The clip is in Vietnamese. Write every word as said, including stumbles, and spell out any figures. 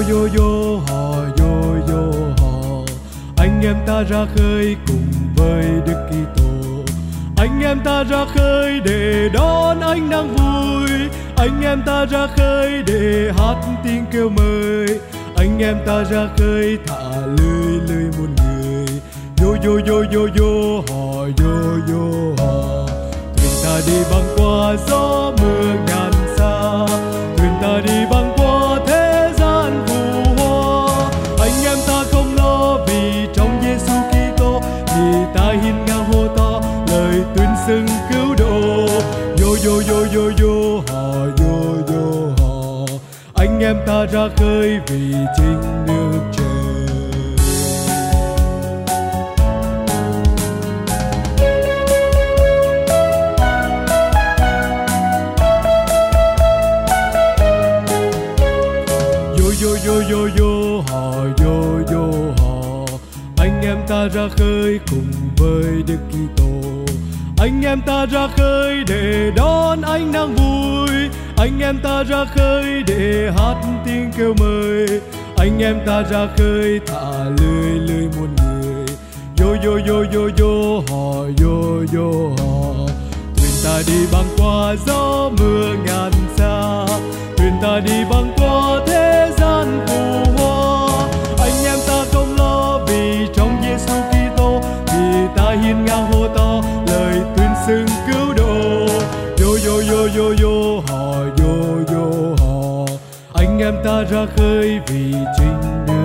yo yo hò, yo yo hò. Anh em ta ra khơi cùng với Đức Kitô. Anh em ta ra khơi để đón ánh nắng vui. Anh em ta ra khơi để hát tiếng kêu mời. Anh em ta ra khơi thả lưới lưới muôn người. Yo yo yo yo yo hò, yo yo hò. Thuyền ta đi băng qua gió mưa ngàn xa. Thuyền ta đi băng qua thế gian phù hoa. Anh em ta không lo vì trong Giêsu Kitô thì ta hiên ngang hô to lời tuyên xưng cứu độ. Yo yo yo yo yo hò, yo yo hò. Anh em ta ra khơi vì chính nước trời. Yo yo yo yo hò, yo yo hò. Anh em ta ra khơi cùng với Đức Kitô. Anh em ta ra khơi để đón ánh nắng vui. Anh em ta ra khơi để hát tiếng kêu mời. Anh em ta ra khơi thả lưới lưới muôn người. Yo yo yo yo yo hò, yo yo hò. Thuyền ta đi băng qua gió mưa ngàn xa. Thuyền ta đi băng qua thế gian phù hoa. Anh em ta không lo vì trong Giêsu Kitô thì ta hiên ngang hô to lời tuyên xưng cứu độ. Yo yo yo yo yo hò, yo yo hò. Anh em ta ra khơi vì chính Đức